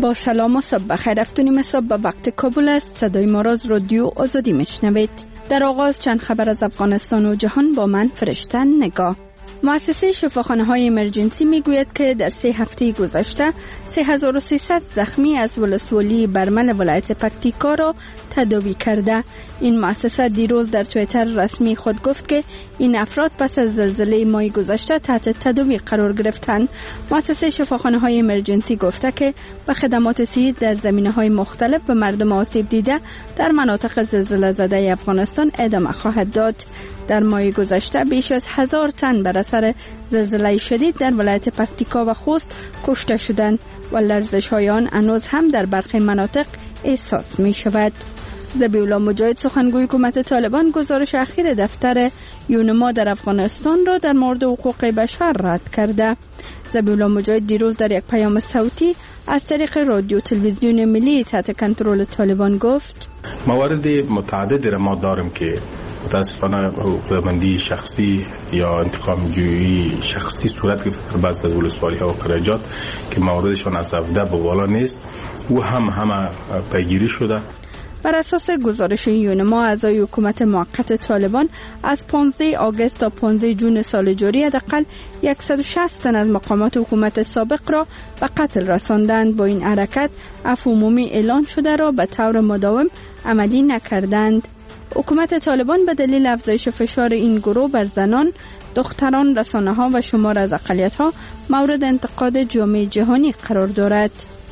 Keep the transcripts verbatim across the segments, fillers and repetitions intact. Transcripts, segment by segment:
با سلام و صبح بخیر. افتونیم صبح به وقت کابل است. صدای ما را از رادیو آزادی میشنوید. در آغاز چند خبر از افغانستان و جهان با من فرشته نگاه. مؤسسه شفاخانه های امرجنسی میگوید که در سه هفته گذشته سه هزار و سیصد زخمی از ولسوالی برمل ولایت پکتیکا را تداوی کرده. این مؤسسه دیروز در توییتر رسمی خود گفت که این افراد پس از زلزله ماه گذشته تحت تداوی قرار گرفتند. مؤسسه شفاخانه های امرجنسی گفته که به خدمات صحی در زمینه‌های مختلف به مردم آسیب دیده در مناطق زلزله زده افغانستان ادامه خواهد داد. در ماه گذشته بیش از هزار تن بر اثر زلزله شدید در ولایت پکتیکا و خوست کشته شدند و لرزش های آن هنوز هم در برخی مناطق احساس می شود. ذبیح‌الله مجاهد سخنگوی حکومت طالبان گزارش اخیر دفتر یونما در افغانستان را در مورد حقوق بشر رد کرده. ذبیح‌الله مجاهد دیروز در یک پیام صوتی از طریق رادیو تلویزیون ملی تحت کنترل طالبان گفت: موارد متعددی را ما داریم که متاسفانه حقوقمندی شخصی یا انتقام جویی شخصی صورت گرفته در بعض از ولسوالی ها و قریجات که مواردشان از هفده به بالا نیست و هم همه پیگیری شده. بر اساس گزارش یونما، اعضای حکومت موقت طالبان از پانزده آگوست تا پانزده جون سال جاری حداقل صد و شصت تن از مقامات حکومت سابق را به قتل رساندند. با این حرکت عفو عمومی اعلان شده را به طور مداوم عملی نکردند. حکومت طالبان به دلیل افزایش فشار این گروه بر زنان، دختران، رسانه‌ها و شمار از اقلیت‌ها مورد انتقاد جامعه جهانی قرار دارد.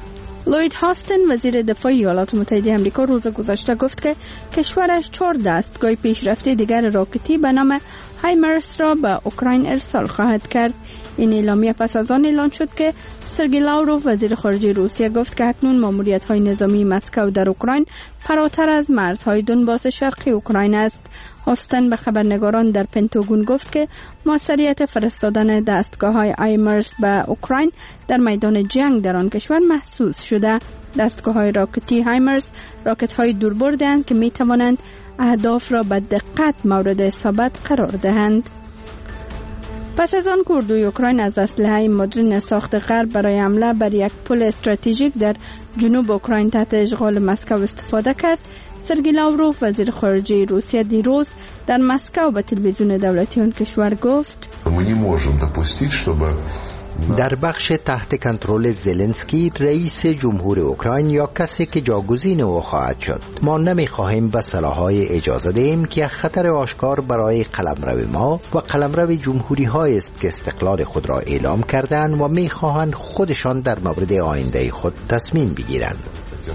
لوید هاستن وزیر دفاع ایالات متحده آمریکا روز گذشته گفت که کشورش چهار دستگاه پیشرفته دیگر راکتی به نام هایمرس را به اوکراین ارسال خواهد کرد. این اعلامیه پس از آن اعلان شد که سرگئی لاوروف وزیر خارجه روسیه گفت که اکنون ماموریت‌های نظامی مسکو در اوکراین فراتر از مرزهای دونباس شرقی اوکراین است. هاستن به خبرنگاران در پنتاگون گفت که موثریت فرستادن دستگاه‌های هایمرس به اوکراین در میدان جنگ در آن کشور محسوس شده. دستگاه‌های راکتی هایمرس راکت‌های دوربردند که می‌توانند اهداف را به دقت مورد اصابت قرار دهند. پس از آن که اردوی اوکراین از اسلحه مدرن ساخت غرب برای حمله بر یک پل استراتژیک در جنوب اوکراین تحت اشغال مسکو استفاده کرد، سرگئی لاوروف وزیر خارجه روسیه دیروز در مسکو به تلویزیون دولتی آن کشور گفت: در بخش تحت کنترل زلنسکی رئیس جمهور اوکراین یا کسی که جاگزین او خواهد شد، ما نمی‌خواهیم به سلاح‌های اجازه دهیم که خطر آشکار برای قلمرو ما و قلمرو جمهوری‌هایی است که استقلال خود را اعلام کردند و می‌خواهند خودشان در مورد آینده خود تصمیم بگیرند.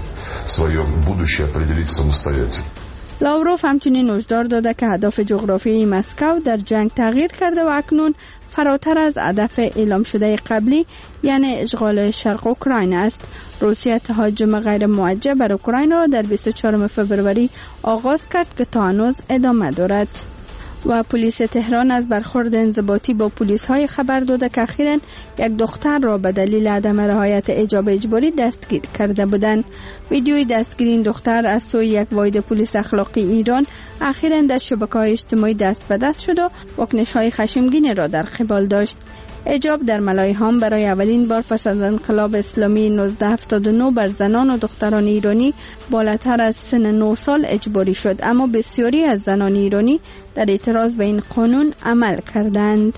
لاوروف همچنین هشدار داده که هدف جغرافیایی مسکو در جنگ تغییر کرده و اکنون فراتر از هدف اعلام شده قبلی یعنی اشغال شرق اوکراین است. روسیه تهاجم غیر موجه بر اوکراین را در بیست و چهارم فوریه آغاز کرد که تا هنوز ادامه دارد. و پلیس تهران از برخورد انضباطی با پلیس های خبر داده که اخیراً یک دختر را به دلیل عدم رعایت حجاب اجباری دستگیر کرده بودند. ویدیوی دستگیری این دختر از سوی یک واحد پلیس اخلاقی ایران اخیراً در شبکه‌های اجتماعی دست به دست شد و واکنش‌های خشمگین را در قبال داشت. حجاب در ملایهام برای اولین بار پس از انقلاب اسلامی نوزده هفتاد و نه بر زنان و دختران ایرانی بالاتر از سن نه سال اجباری شد، اما بسیاری از زنان ایرانی در اعتراض به این قانون عمل کردند.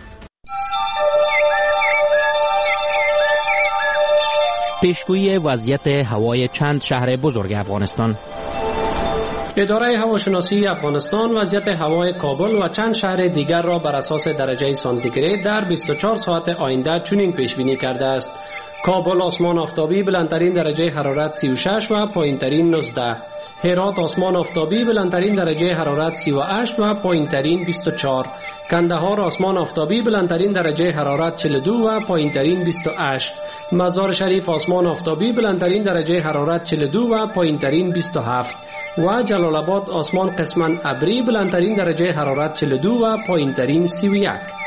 پیشگویی وضعیت هوای چند شهر بزرگ افغانستان. اداره هواشناسی افغانستان وضعیت هوای کابل و چند شهر دیگر را بر اساس درجه سانتیگراد در بیست و چهار ساعت آینده چنین پیش بینی کرده است: کابل آسمان آفتابی بلندترین درجه حرارت سی و شش و پایینترین نوزده. هرات آسمان آفتابی بلندترین درجه حرارت سی و هشت و پایینترین بیست و چهار. کندهار آسمان آفتابی بلندترین درجه حرارت چهل و دو و پایینترین بیست و هشت. مزار شریف آسمان آفتابی بلندترین درجه حرارت چهل و دو و پایینترین بیست و هفت. و جلال آباد آسمان قسماً ابری بلندترین درجه حرارت چهل و دو و پایینترین سی و یک.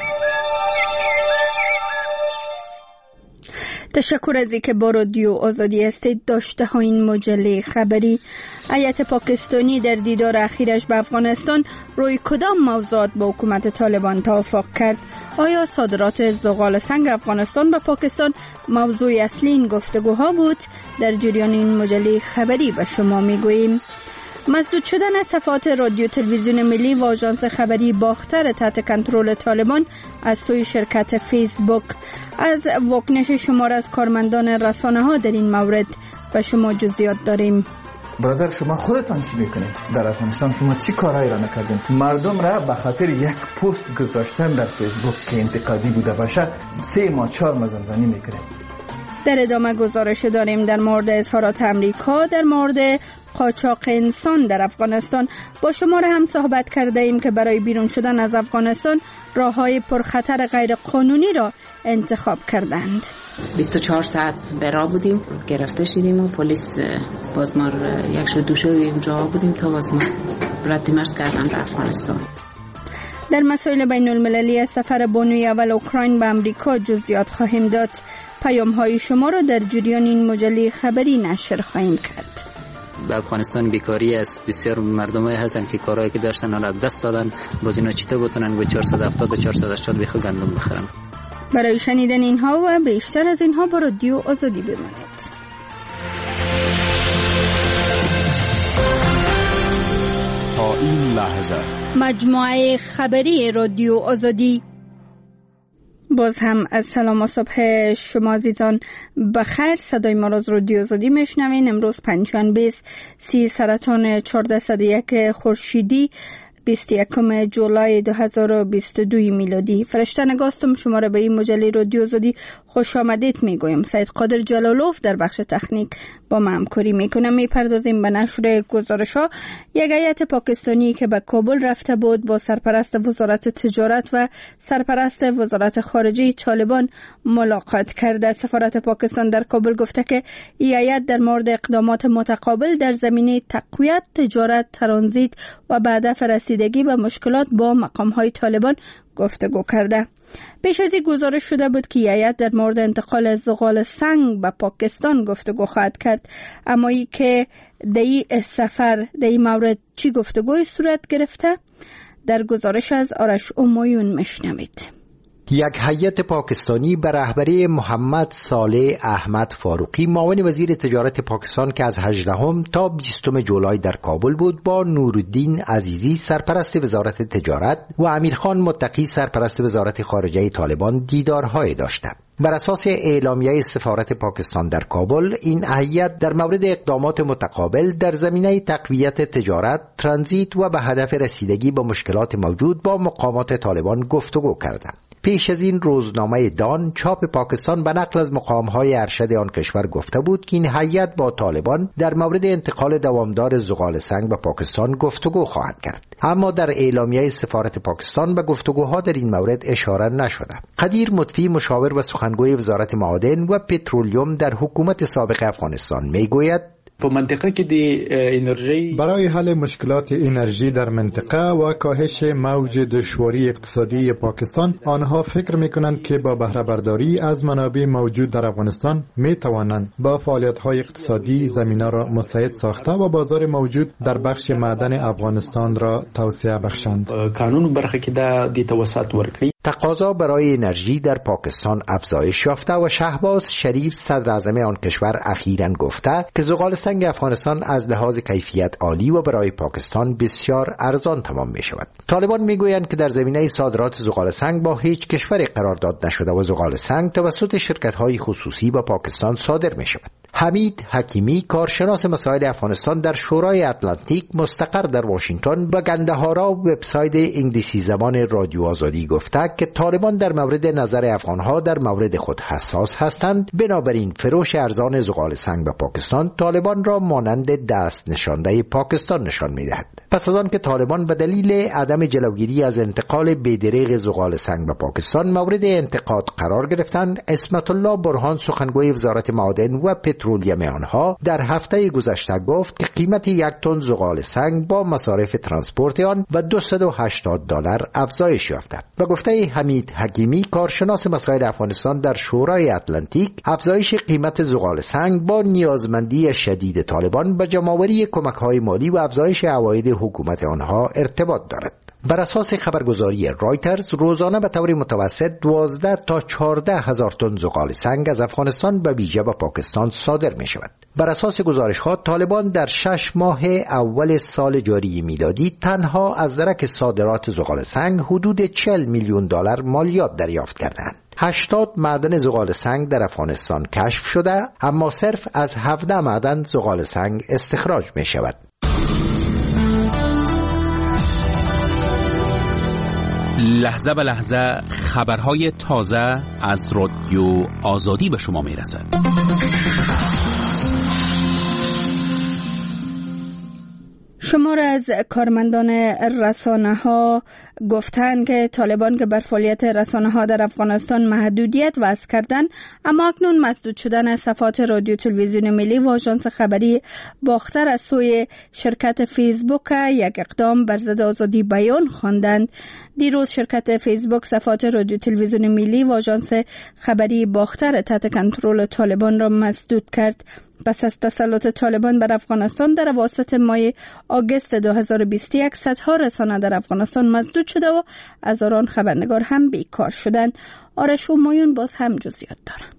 تشکر از اینکه با رادیو آزادی هستید. داشته ها این مجله خبری. هیئت پاکستانی در دیدار اخیرش به افغانستان روی کدام موضوعات با حکومت طالبان توافق کرد؟ آیا صادرات زغال سنگ افغانستان به پاکستان موضوع اصلی این گفتگوها بود؟ در جریان این مجله خبری به شما میگوییم. مسدود شدن صفحات رادیو تلویزیون ملی و آژانس خبری باختر تحت کنترل طالبان از سوی شرکت فیسبوک. از واکنش شمار از کارمندان رسانه ها در این مورد به شما جزئیات داریم. برادر شما خودتان چی میکنید؟ در افغانستان شما چی کارهایی را نکردین؟ مردم را به خاطر یک پست گذاشتن در فیسبوک که انتقادی بوده باشه سه ماه چهار ماه زندانی میکنید. در ادامه گزارش داریم در مورد اظهارات امریکا در مورد قاچاق انسان در افغانستان. با شما را هم صحبت کرده ایم که برای بیرون شدن از افغانستان راههای پرخطر غیر قانونی را انتخاب کردند. بیست و چهار ساعت برا بودیم، گرفته شدیم و پلیس باز ما یک شو دو شو اونجا بودیم تا باز ما رد مرز کردن به افغانستان. در مسائل بین المللی از سفر بانوی اول اوکراین به امریکا جزئیات خواهیم داد. پیام های شما را در جریان این مجله خبری نشر خواهیم کرد. به افغانستان بیکاری است، بسیار مردمایی هستن که کارهایی که داشتن حالا دست دادن، باز اینا چطور بتونن به چهارصد و هفتاد و چهارصد و هشتاد بیخ گندم بخرن. برای شنیدن اینها و بیشتر از اینها با رادیو آزادی بمانید. تا این لحظه مجموعه خبری رادیو آزادی. باز هم از سلام و صبح شما عزیزان بخیر. صدای ما را از رادیو آزادی میشنوین. امروز پنجشنبه سی سرطان چهارده صد و یک خورشیدی بیست و یکم جولای دو هزار و بیست و دو میلادی. فرشته نگاستم شما را به این مجله رادیو آزادی خوش آمدید میگویم. سید قادر جلالوف در بخش تکنیک با ما همکاری میکنه. میپردازیم به نشر گزارش ها. یک هیئت پاکستانی که به کابل رفته بود با سرپرست وزارت تجارت و سرپرست وزارت خارجه طالبان ملاقات کرده. سفارت پاکستان در کابل گفته که این هیئت در مورد اقدامات متقابل در زمینه تقویت تجارت، ترانزیت و به هدف رسیدگی به مشکلات با مقام‌های طالبان گفتگو کرده. پیش از این گزارش شده بود که هیئت در مورد انتقال زغال سنگ به پاکستان گفتگو خواهد کرد، اما ای که در این سفر در این مورد چی گفتگوی صورت گرفته در گزارش از آرش امایون میشنوید. یک هیئت پاکستانی به رهبری محمد صالح احمد فاروقی معاون وزیر تجارت پاکستان که از هجدهم تا بیستم جولای در کابل بود با نورالدین عزیزی سرپرست وزارت تجارت و امیرخان متقی سرپرست وزارت خارجه طالبان دیدارهای داشته. بر اساس اعلامیه سفارت پاکستان در کابل، این هیئت در مورد اقدامات متقابل در زمینه تقویت تجارت، ترانزیت و به هدف رسیدگی به مشکلات موجود با مقامات طالبان گفتگو کرده. پیش از این روزنامه دان چاپ پاکستان به نقل از مقام‌های ارشد آن کشور گفته بود که این هیئت با طالبان در مورد انتقال دوامدار زغال سنگ به پاکستان گفتگو خواهد کرد. اما در اعلامیه سفارت پاکستان به گفتگوها در این مورد اشاره نشده. قدیر مطفی مشاور و سخنگوی وزارت معادن و پترولیوم در حکومت سابق افغانستان میگوید په منطقه کې د انرژي برای حل مشکلات انرژی در منطقه و کاهش موج دشواری اقتصادی پاکستان، آنها فکر میکنند که با بهره برداری از منابع موجود در افغانستان میتوانند با فعالیت‌های اقتصادی زمینه را مساعد ساخته و بازار موجود در بخش معدن افغانستان را توسعه بخشند. قانون برخه کې د دې توسعت ورکړي. تقاضا برای انرژی در پاکستان افزایش یافته و شهباز شریف صدر اعظم آن کشور اخیراً گفته که زغال سنگ افغانستان از لحاظ کیفیت عالی و برای پاکستان بسیار ارزان تمام می شود. طالبان می گویند که در زمینه صادرات زغال سنگ با هیچ کشوری قرارداد نشده و زغال سنگ توسط شرکت‌های خصوصی با پاکستان صادر می شود. حمید حکیمی کارشناس مسائل افغانستان در شورای اتلانتیک مستقر در واشنگتن به گندهارا وبسایت انگلیسی زبان رادیو آزادی گفته که طالبان در مورد نظر افغانها در مورد خود حساس هستند. بنابراین فروش ارزان زغال سنگ به پاکستان طالبان را مانند دست نشانده پاکستان نشان می‌دهد. پس از آن که طالبان به دلیل عدم جلوگیری از انتقال بی‌دریغ زغال سنگ به پاکستان مورد انتقاد قرار گرفتند، عصمت الله برهان سخنگوی وزارت معادن و پترولیوم آنها در هفته گذشته گفت که قیمت یک تن زغال سنگ با مصارف ترانسپورت آن به دویست و هشتاد دلار افزایش یافته. و گفته حمید حکیمی کارشناس مسائل افغانستان در شورای اتلانتیک، افزایش قیمت زغال سنگ با نیازمندی شدید طالبان به جمع‌آوری کمک‌های مالی و افزایش عواید حکومت آنها ارتباط دارد. بر اساس خبرگزاری رایترز روزانه به طور متوسط دوازده تا چهارده هزار تن زغال سنگ از افغانستان به ویژه به پاکستان صادر می شود. بر اساس گزارش ها طالبان در شش ماه اول سال جاری میلادی تنها از درک صادرات زغال سنگ حدود چهل میلیون دلار مالیات دریافت کردند. هشتاد معدن زغال سنگ در افغانستان کشف شده، اما صرف از هفده معدن زغال سنگ استخراج می شود. لحظه به لحظه خبرهای تازه از رادیو آزادی به شما می رسد. شمار از کارمندان رسانه ها گفتند که طالبان که بر فعالیت رسانه ها در افغانستان محدودیت وضع کردند، اما اکنون مسدود شدن صفحات رادیو تلویزیون ملی و آژانس خبری باختر از سوی شرکت فیسبوک یک اقدام بر ضد آزادی بیان خواندند. دیروز شرکت فیسبوک صفحات رادیو تلویزیون ملی و آژانس خبری باختر تحت کنترل طالبان را مسدود کرد. پس از تسلط طالبان بر افغانستان در اواسط ماه آگوست دو هزار و بیست و یک صدها رسانه در افغانستان مسدود شده و هزاران خبرنگار هم بیکار شدند. آرش همایون باز هم جزئیات دارند.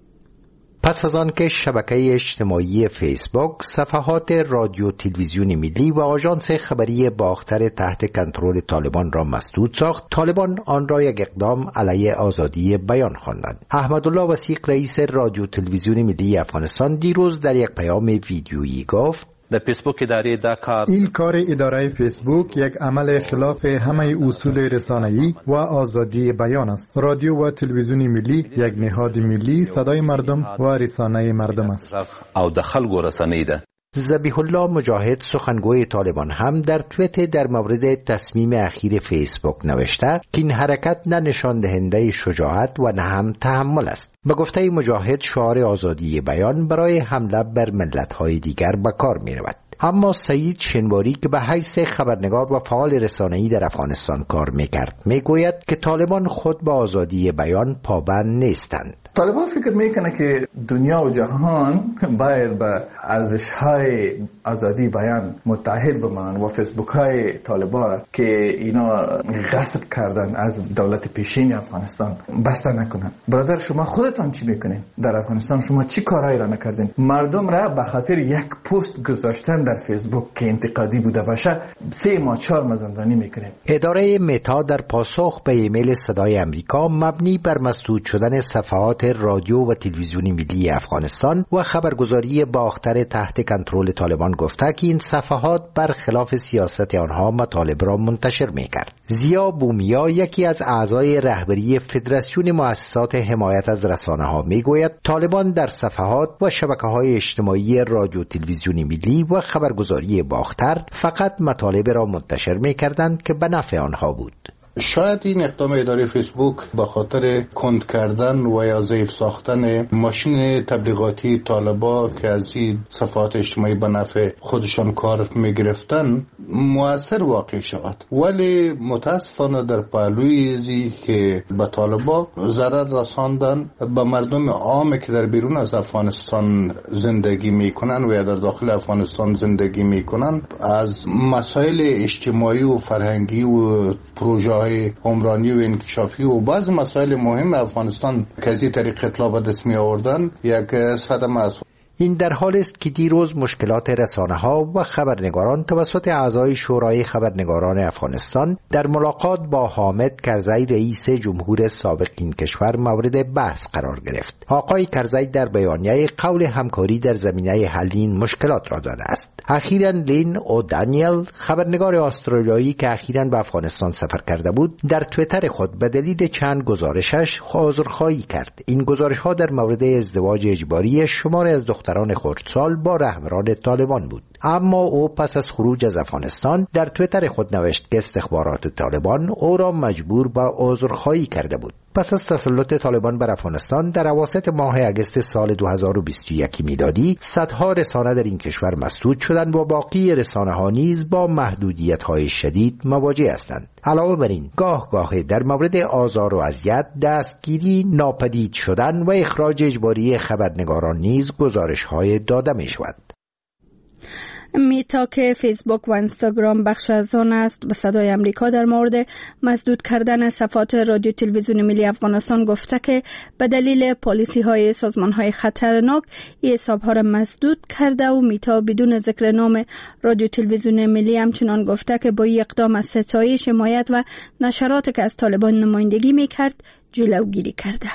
پس از آن که شبکه اجتماعی فیسبوک صفحات رادیو تلویزیون ملی و آژانس خبری باختر تحت کنترل طالبان را مسدود ساخت، طالبان آن را یک اقدام علیه آزادی بیان خواندند. احمدالله وثیق رئیس رادیو تلویزیون ملی افغانستان دیروز در یک پیام ویدیویی گفت: در فیسبوک اداره دا کار این کار اداره فیسبوک یک عمل خلاف همه اصول رسانه‌ای و آزادی بیان است. رادیو و تلویزیون ملی یک نهاد ملی صدای مردم و رسانه مردم است او د خلکو رسانه ده. ذبیح الله مجاهد سخنگوی طالبان هم در توییت در مورد تصمیم اخیر فیسبوک نوشته که این حرکت نه نشان دهنده شجاعت و نه هم تحمل است. به گفته مجاهد شعار آزادی بیان برای حمله بر ملت‌های دیگر به کار می‌رود. اما سعید شنواری که به حیث خبرنگار و فعال رسانه‌ای در افغانستان کار می‌کرد میگوید که طالبان خود به آزادی بیان پابند نیستند. طالبان فکر میکنه که دنیا و جهان باید به ارزش‌های آزادی بیان متحد بمانند و فیسبوک‌های طالبان را که اینا غصب کردن از دولت پیشین افغانستان بسته نکنن. برادر شما خودتان چی میکنین؟ در افغانستان شما چی کارایی را نکردین؟ مردم را به خاطر یک پست گذاشتن در فیسبوک که انتقادی بوده باشه سه ماه چهار ماه زندانی میکنین. اداره متا در پاسخ به ایمیل صدای امریکا مبنی بر مسدود شدن صفحات رادیو و تلویزیون ملی افغانستان و خبرگزاری باختر تحت کنترل طالبان گفته که این صفحات برخلاف سیاست آنها مطالب را منتشر میکرد. زیا بومیا یکی از اعضای رهبری فدراسیون مؤسسات حمایت از رسانه ها میگوید طالبان در صفحات و شبکه‌های اجتماعی رادیو تلویزیون ملی و خبرگزاری باختر فقط مطالب را منتشر میکردند که به نفع آنها بود. شاید این اقدام اداره فیسبوک به خاطر کند کردن و یا ضعیف ساختن ماشین تبلیغاتی طالبا که از این صفحات اجتماعی به نفع خودشان کار میگرفتن مؤثر واقع شود، ولی متاسفانه در پهلوی ازی که به طالبا ضرر رساندن به مردم عام که در بیرون از افغانستان زندگی میکنن و یا در داخل افغانستان زندگی میکنن از مسائل اجتماعی و فرهنگی و پروژه عمرانی و انکشافی و بعض مسائل مهم افغانستان که از این طریق اطلاع به دست می آوردن یک صدمه است. این در حال است که دیروز مشکلات رسانه ها و خبرنگاران توسط اعضای شورای خبرنگاران افغانستان در ملاقات با حامد کرزی رئیس جمهور سابق این کشور مورد بحث قرار گرفت. آقای کرزی در بیانیه قول همکاری در زمینه حل این مشکلات را داده است. اخیراً لین او دانیل خبرنگار استرالیایی که اخیراً به افغانستان سفر کرده بود در توییتر خود به دلیل چند گزارشش عذرخواهی کرد. این گزارش‌ها در مورد ازدواج اجباری شمار از دختران خردسال با رهبران طالبان بود. اما او پس از خروج از افغانستان در توییتر خود نوشت که استخبارات طالبان او را مجبور به عذرخواهی کرده بود. پس از تسلط طالبان بر افغانستان در اواسط ماه اگست سال دو هزار و بیست و یک میلادی صدها رسانه در این کشور مسدود شدند و باقی رسانه‌ها نیز با محدودیت‌های شدید مواجه هستند. علاوه بر این گاه گاه در مورد آزار و اذیت، دستگیری، ناپدید شدن و اخراج اجباری خبرنگاران نیز گزارش‌های داده می‌شود. میتا که فیسبوک و اینستاگرام بخش از آن است به صدای امریکا در مورد مسدود کردن صفحات رادیو تلویزیون ملی افغانستان گفته که به دلیل پالیسی های سازمان های خطرناک این حساب ها را مسدود کرده و میتا بدون ذکر نام رادیو تلویزیون ملی همچنان گفته که با این اقدام از ستایش، حمایت و نشرات که از طالبان نمایندگی میکرد جلوگیری کرده.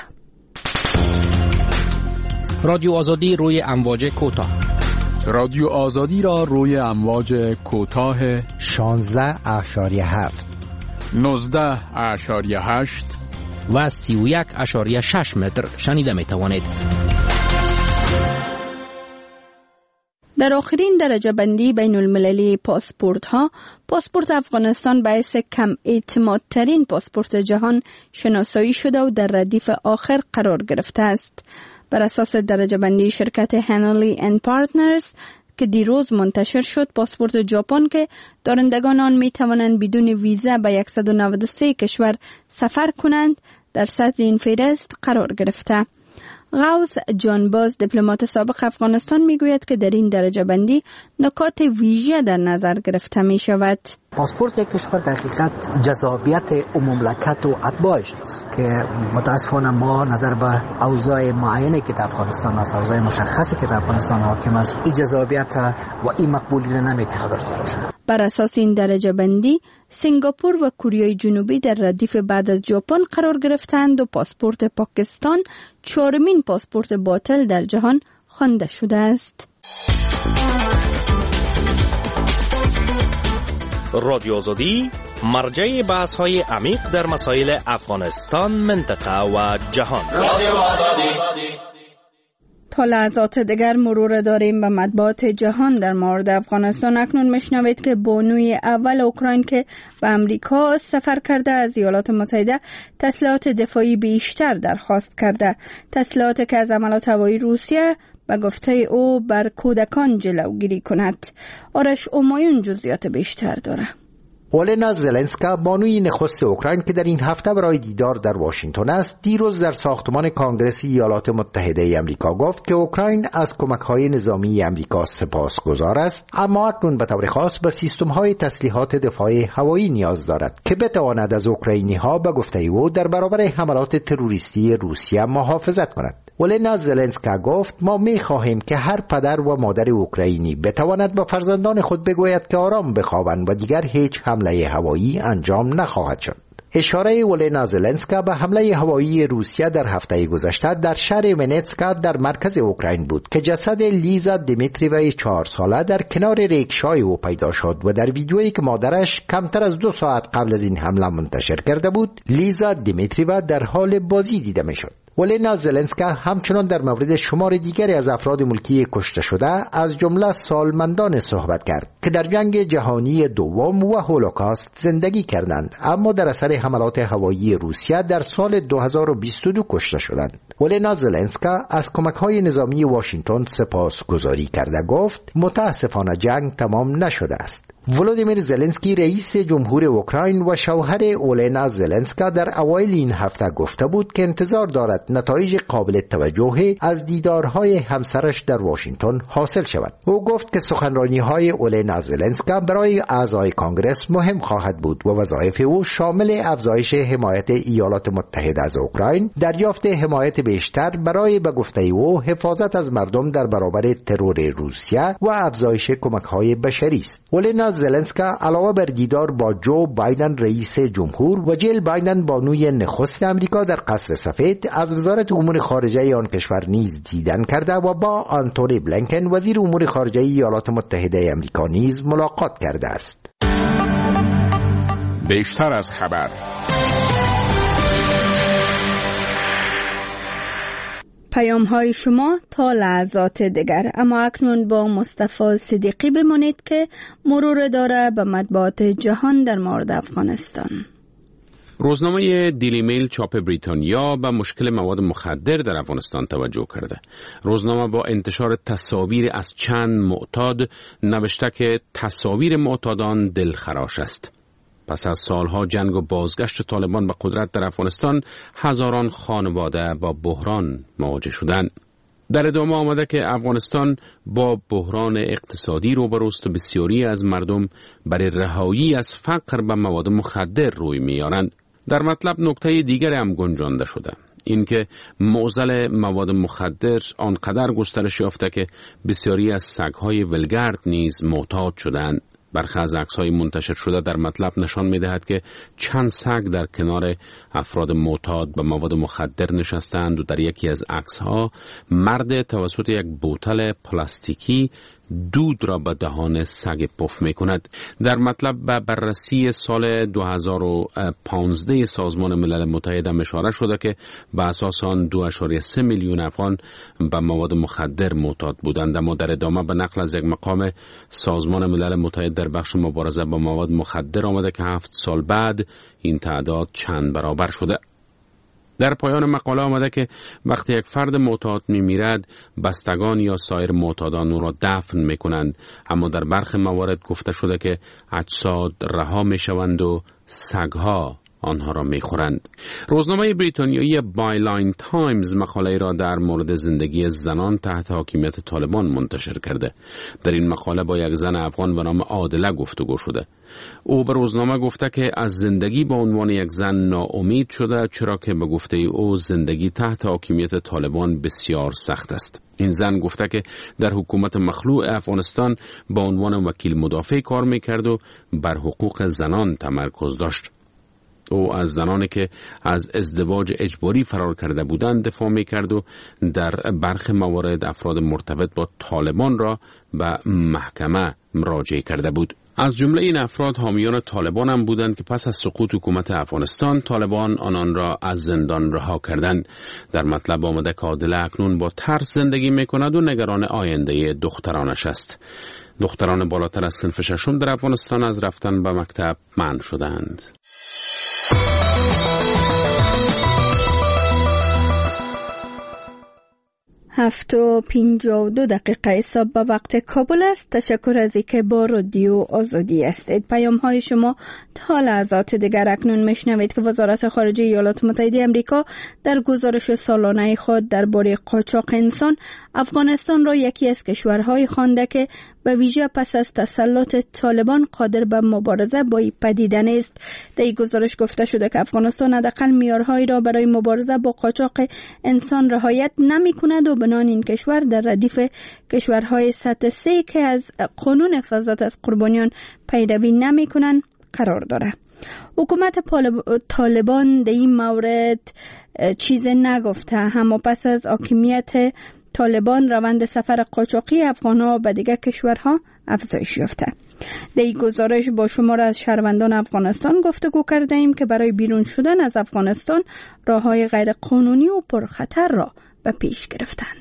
رادیو آزادی روی امواج کوتاه. رادیو آزادی را روی امواج کوتاه شانزده اشاریه هفت، نوزده اشاریه هشت و سی و یک اشاریه شش متر شنیده می توانید. در آخرین درجه بندی بین المللی پاسپورت ها، پاسپورت افغانستان باعث کم اعتماد ترین پاسپورت جهان شناسایی شده و در ردیف آخر قرار گرفته است. بر اساس درجه بندی شرکت هنلی اند پارتنرز که دیروز منتشر شد، پاسپورت ژاپن که دارندگان آن می توانند بدون ویزا به صد و نود و سه کشور سفر کنند در صدر این فهرست قرار گرفته. غوث جانباز، دیپلمات سابق افغانستان، میگوید که در این درجه بندی نکات ویژه در نظر گرفته می شود. پاسپورت یک کشور در حقیقت جذابیت مملکت و اتباعش است که متاسفانه ما نظر به اوضاع معینه که در افغانستان است، اوضاع مشخصی که در افغانستان حاکم است، این جذابیت و این مقبولی را نمیتونه داشته باشه. بر اساس این درجه بندی سنگاپور و کره جنوبی در ردیف بعد از ژاپن قرار گرفتند و پاسپورت پاکستان چهارمین پاسپورت باطل در جهان خوانده شده است. رادیو آزادی مرجع بحث های عمیق در مسائل افغانستان، منطقه و جهان. رادیو آزادی. تا لحظات دیگر مرور داریم به مطبوعات جهان در مورد افغانستان. اکنون مشنوید که بانوی اول اوکراین که به امریکا سفر کرده از ایالات متحده تسلیحات دفاعی بیشتر درخواست کرده. تسلیحاتی که از عملات هوایی روسیه و گفته او بر کودکان جلوگیری کند. آرش اومایون جزئیات بیشتر داره. اولنا زلنسکا، بانوی نخست اوکراین که در این هفته برای دیدار در واشنگتن است، دیروز در ساختمان کانگرس ایالات متحده آمریکا گفت که اوکراین از کمک‌های نظامی آمریکا سپاسگزار است، اما اکنون به طور خاص به سیستم‌های تسلیحات دفاع هوایی نیاز دارد که بتواند از اوکراینی‌ها به گفته او در برابر حملات تروریستی روسیه محافظت کند. اولنا زلنسکا گفت ما می‌خواهیم که هر پدر و مادر اوکراینی بتواند به فرزندان خود بگوید که آرام بخوابند و دیگر هیچ حمله هوایی انجام نخواهد شد. اشاره اولنا زلنسکا به حمله هوایی روسیه در هفته گذشته در شهر منیتسکا در مرکز اوکراین بود که جسد لیزا دیمیتریوای چهار ساله در کنار ریکشای او پیدا شد و در ویدیویی که مادرش کمتر از دو ساعت قبل از این حمله منتشر کرده بود، لیزا دیمیتریوا در حال بازی دیده میشد. اولنا زلنسکا همچنان در مورد شمار دیگری از افراد ملکی کشته شده از جمله سالمندان صحبت کرد که در جنگ جهانی دوم و هولوکاست زندگی کردند اما در اثر حملات هوایی روسیه در سال دو هزار و بیست و دو کشته شدند. اولنا زلنسکا از کمک‌های نظامی واشنگتن سپاسگزاری کرده گفت متاسفانه جنگ تمام نشده است. ولودیمیر زلنسکی رئیس جمهور اوکراین و شوهر اولنا زلنسکا در اوایل این هفته گفته بود که انتظار دارد نتایج قابل توجهی از دیدارهای همسرش در واشنگتن حاصل شود. او گفت که سخنرانی‌های اولنا زلنسکا برای اعضای کانگرس مهم خواهد بود و وظایف او شامل افزایش حمایت ایالات متحده از اوکراین، دریافت حمایت بیشتر برای به گفته او حفاظت از مردم در برابر ترور روسیه و افزایش کمک‌های بشری است. اولنا زلنسکا علاوه بر دیدار با جو بایدن رئیس جمهور و جیل بایدن بانوی نخست امریکا در قصر سفید از وزارت امور خارجه آن کشور نیز دیدن کرده و با آنتونی بلینکن وزیر امور خارجه ایالات متحده آمریکا نیز ملاقات کرده است. بیشتر از خبر. پیام های شما تا لحظات دیگر. اما اکنون با مصطفی صدیقی بمانید که مرور داره به مطبوعات جهان در مورد افغانستان. روزنامه دیلی میل چاپ بریتانیا به مشکل مواد مخدر در افغانستان توجه کرده. روزنامه با انتشار تصاویر از چند معتاد نوشته که تصاویر معتادان دلخراش است. پس از سالها جنگ و بازگشت طالبان به قدرت در افغانستان، هزاران خانواده با بحران مواجه شدند. در ادامه آمده که افغانستان با بحران اقتصادی روبروست و بسیاری از مردم برای رهایی از فقر به مواد مخدر روی میارند. در مطلب نکته دیگر هم گنجانده شده، اینکه معضل مواد مخدر آنقدر گسترش یافته که بسیاری از سگ‌های ولگرد نیز معتاد شدند. برخی از عکس‌های منتشر شده در مطلب نشان می‌دهد که چند سگ در کنار افراد معتاد به مواد مخدر نشستند و در یکی از عکس‌ها مرد توسط یک بوتل پلاستیکی دود را به دهان سگ پف می کند. در مطلب به بررسی سال دو هزار و پانزده سازمان ملل متحد اشاره شده که به اساس آن دو ممیز سه میلیون افغان به مواد مخدر معتاد بودند، اما در ادامه به نقل از یک مقام سازمان ملل متحد در بخش مبارزه با مواد مخدر آمده که هفت سال بعد این تعداد چند برابر شده. در پایان مقاله آمده که وقتی یک فرد معتاد می‌میرد، بستگان یا سایر معتادان او را دفن می‌کنند، اما در برخی موارد گفته شده که اجساد رها می‌شوند و سگ‌ها آنها را می‌خورند. روزنامه بریتانیایی بایلاین تایمز مقاله را در مورد زندگی زنان تحت حاکمیت طالبان منتشر کرده. در این مقاله با یک زن افغان به نام عادله گفتگو شده. او به روزنامه گفته که از زندگی به عنوان یک زن ناامید شده، چرا که به گفته او زندگی تحت حاکمیت طالبان بسیار سخت است. این زن گفته که در حکومت مخلوع افغانستان به عنوان وکیل مدافع کار میکرد و بر حقوق زنان تمرکز داشت. او از زنانی که از ازدواج اجباری فرار کرده بودند دفاع میکرد و در برخی موارد افراد مرتبط با طالبان را به محکمه مراجعه کرده بود. از جمله این افراد حامیان طالبان هم بودند که پس از سقوط حکومت افغانستان طالبان آنان را از زندان رها کردند. در مطلب آمده که عادله اکنون با ترس زندگی میکند و نگران آینده دخترانش است. دختران بالاتر از صنف ششم در افغانستان از رفتن به مکتب منع شدند. هفت و پنجاه و دو دقیقه حساب به وقت کابل است. تشکر از اینکه با رادیو آزادی هستید. پیام های شما تا لحظات دیگر. اکنون میشنوید که وزارت خارجه ایالات متحده آمریکا در گزارش سالانه خود درباره قاچاق انسان افغانستان را یکی از کشورهای خوانده که به ویژه پس از تسلط طالبان قادر به مبارزه با این پدیده نیست. در این گزارش گفته شده که افغانستان حداقل معیارهایی را برای مبارزه با قاچاق انسان رعایت نمی‌کند و بنان این کشور در ردیف کشورهای سطح سه که از قانون حفاظت از قربانیان پیروی نمی‌کنند قرار دارد. حکومت طالبان در این مورد چیز نگفته، اما پس از حاکمیت طالبان روند سفر قاچاقی افغان‌ها به دیگر کشورها افزایش یافته. در این گزارش با شمار از شهروندان افغانستان گفتگو کرده ایم که برای بیرون شدن از افغانستان راه‌های غیر قانونی و پرخطر را به پیش گرفتند.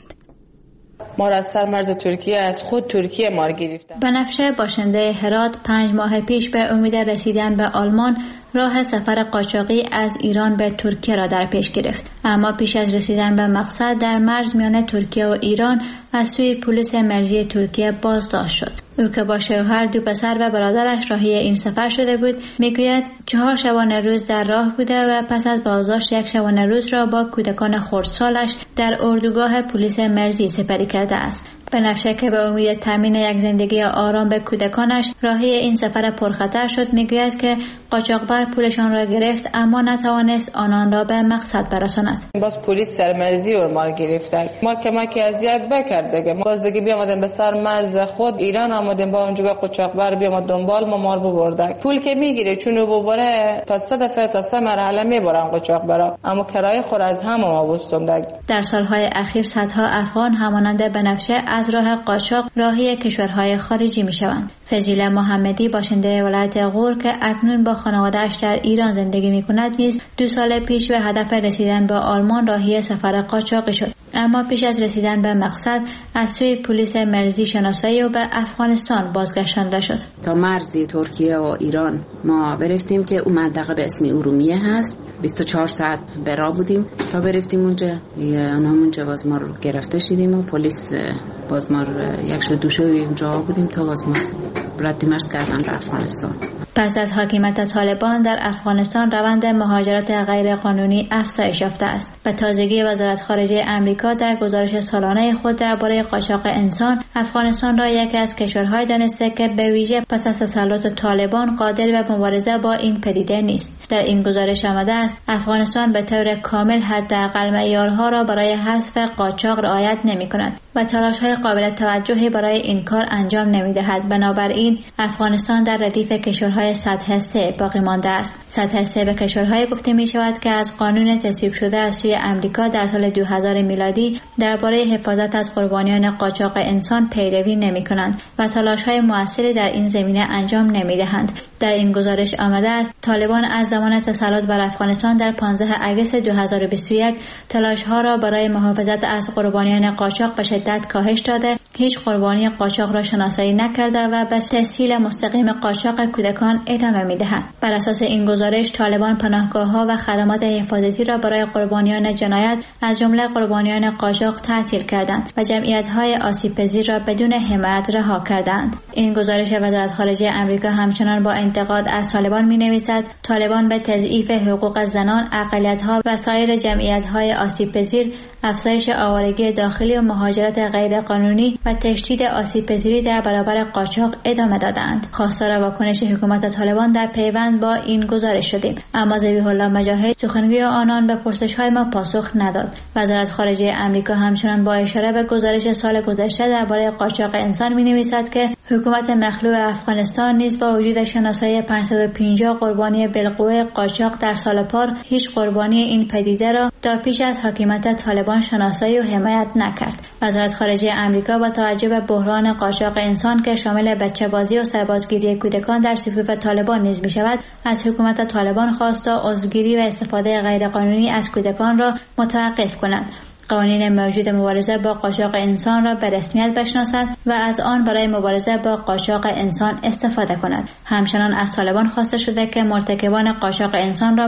ما را از سرمرز ترکیه از خود ترکیه ما گرفتند. بنفشه باشنده هرات پنج ماه پیش به امید رسیدن به آلمان راه سفر قاچاقی از ایران به ترکیه را در پیش گرفت، اما پیش از رسیدن به مقصد در مرز میان ترکیه و ایران از سوی پلیس مرزی ترکیه بازداشت شد. او که با شوهر، دو پسر و برادرش راهی این سفر شده بود، میگوید چهار شبانه روز در راه بوده و پس از بازداشت یک شبانه روز را با کودکان خردسالش در اردوگاه پلیس مرزی سپری کرده است. بنفشه که به امید تامین یک زندگی آرام به کودکانش راهی این سفر پرخطر شد، میگوید که قاچاقبر پولشان را گرفت اما نتوانست آنان را به مقصد برساند. باز پلیس سرمرزی و ما گرفتن، ما کمکی اذیت بکرد. باز دیگه بیامدن به سر مرز خود ایران آمدیم، با اونجا قاچاقبر بیامد دنبال ما مار ببرد. پول که میگیره چون ببره تا سه دفعه تا سه مرحله میبرن قاچاقبرا، اما کرایه خور از همه ما بستند. در سالهای اخیر صدها افغان همانند بنفشه از راه قاچاق راهی کشورهای خارجی میشوند. فضیله محمدی باشنده ولایت غور که اکنون با خانواده‌اش در ایران زندگی می‌کند نیز دو سال پیش به هدف رسیدن به آلمان راهی سفر قاچاقی شد، اما پیش از رسیدن به مقصد از سوی پلیس مرزی شناسایی و به افغانستان بازگشتانده شد. تا مرزی ترکیه و ایران ما برفتیم که اون منطقه به اسم ارومیه هست. بیست و چهار ساعت به راه بودیم تا برفتیم اونجا. اونا اونجا باز ما رو گرفته شدیم و پلیس باز ما یک شب دوشه اونجا بودیم تا باز ما رد مرز کردن به افغانستان. پس از حاکمیت طالبان در افغانستان روند مهاجرت غیرقانونی افزایش یافته است. به تازگی وزارت خارجه آمریکا در گزارش سالانه خود درباره قاچاق انسان افغانستان را یکی از کشورهای دانسته که به ویژه پس از تسلط طالبان قادر به مبارزه با این پدیده نیست. در این گزارش آمده است افغانستان به طور کامل حداقل معیارها را برای حذف قاچاق رعایت نمی‌کند و تلاش‌های قابل توجهی برای این کار انجام نمی‌دهد. بنابراین افغانستان در ردیف کشورهای سطح سه باقی مانده است. سطح سه به کشورهای گفته می‌شود که از قانون تصویب شده از سوی آمریکا در سال دو هزار میلادی درباره حفاظت از قربانیان قاچاق انسان پیروی نمی‌کنند و تلاش‌های موثری در این زمینه انجام نمی‌دهند. در این گزارش آمده است طالبان از زمان تسلط بر افغانستان در پانزده آگوست دو هزار و بیست و یک تلاش‌ها را برای محافظت از قربانیان قاچاق به شدت کاهش داده، هیچ قربانی قاچاق را شناسایی نکرده و به تسهیل مستقیم قاچاق کودکان ادامه می‌دهد. بر اساس این گزارش طالبان پناهگاه‌ها و خدمات حفاظتی را برای قربانیان جنایت از جمله قربانیان قاچاق تعطیل کردند و جمعیت‌های آسیب‌پذیر را بدون حمایت رها کردند. این گزارش وزارت خارجه آمریکا همچنان با انتقاد از طالبان می‌نویسد طالبان به تضعیف حقوق زنان، اقلیت‌ها و سایر جمعیت‌های آسیب‌پذیر، افزایش آوارگی داخلی و مهاجرت غیرقانونی و تشدید آسیب‌پذیری در برابر قاچاق ادامه دادند. خواستار واکنش حکومت طالبان در پیوند با این گزارش شدیم، اما ذبیح الله مجاهد سخنگوی آنان به پرسش‌های ما پاسخ نداد. وزارت خارجه آمریکا همچنان با اشاره به گزارش سال گذشته درباره قاچاق انسان می‌نویسد که حکومت مخلوع افغانستان نیز با وجود شناسایی پانصد و پنجاه قربانی بالقوه قاچاق در سال پار هیچ قربانی این پدیده را تا پیش از حاکمیت طالبان شناسایی و حمایت نکرد. وزارت خارجه آمریکا با توجه به بحران قاچاق انسان که شامل بچه‌بازی و سربازگیری کودکان در صفوف طالبان نیز می‌شود، از حکومت طالبان خواست تا عضوگیری و استفاده غیرقانونی از کودکان را متوقف کند، قوانین موجود مبارزه با قاچاق انسان را به رسمیت بشناسد و از آن برای مبارزه با قاچاق انسان استفاده کند. همچنان از طالبان خواسته شده که مرتکبان قاچاق انسان را